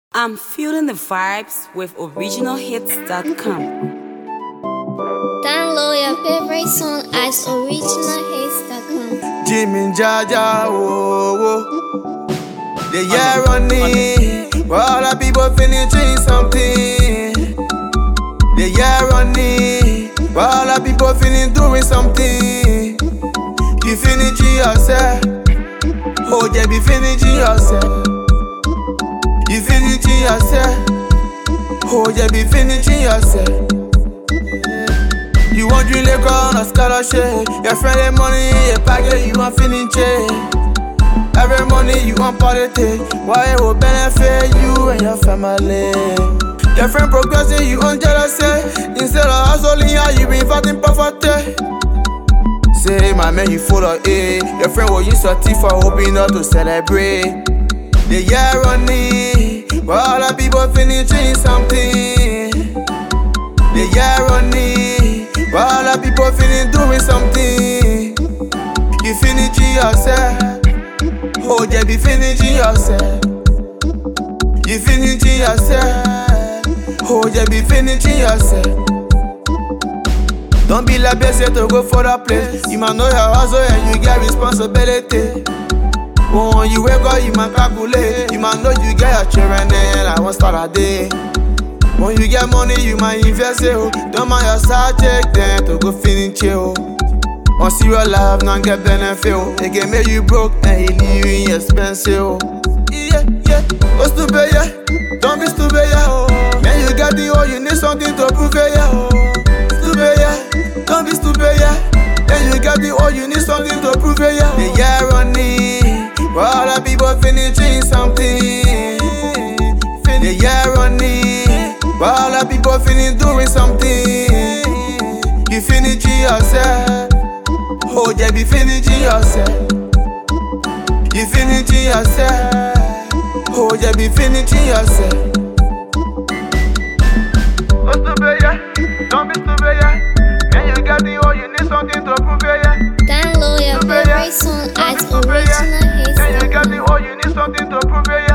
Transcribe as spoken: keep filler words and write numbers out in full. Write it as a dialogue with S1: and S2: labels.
S1: I'm feeling the vibes with original hits dot com.
S2: Download your favorite song at original hits dot com.
S3: Jimmy Jaja, oh, oh. The year running, but all the people finishing something. The year running, but all the people finishing doing something. You finishing yourself, oh yeah, be finishing yourself. You finishing yourself, oh yeah, be finishing yourself. You want drink liquor on a scholarship. Your friend get money in your pocket, you want finish it. Every money you want politics, why it will benefit you and your family. Your friend progressing, you want jealousy. Instead of hustling, how you been fighting poverty. Say my man, you full of A. Your friend will use your teeth for hoping not to celebrate. The year running, but all the people finishing something. The year running, but all the people finishing doing something. You finishing yourself, oh yeah, be finishing yourself. You finishing yourself, oh yeah, be finishing yourself. Don't be like blessed to go for that place. You might know your hustle and you get responsibility. When you wake up, you might calculate. You might know you get your children and I won't start a day. When you get money, you might invest it. Oh. Don't mind your side check then to go finish it. Oh. On serious life, not get benefit. Oh. It can make you broke and he leave you in expensive. Oh. Yeah, yeah. Go stupid, yeah. Don't be stupid, yeah. Oh. Man, you got the oh, you need something to prove it, yeah. Oh. Stupid, yeah. Don't be stupid, yeah. Then you got the oh, you need something to prove it, yeah. The year running. But all the people finishing something. The year running, but all the people finishing doing something. You finishing yourself, oh yeah, be finishing yourself. You finishing yourself, oh yeah, be finishing yourself. Go stupid, yeah, don't be stupid, yeah. Man, you got the oh, you need something to prove it, yeah.
S2: Download your favorite song at original hits dot com.
S3: You got the oh, you need something to prove it.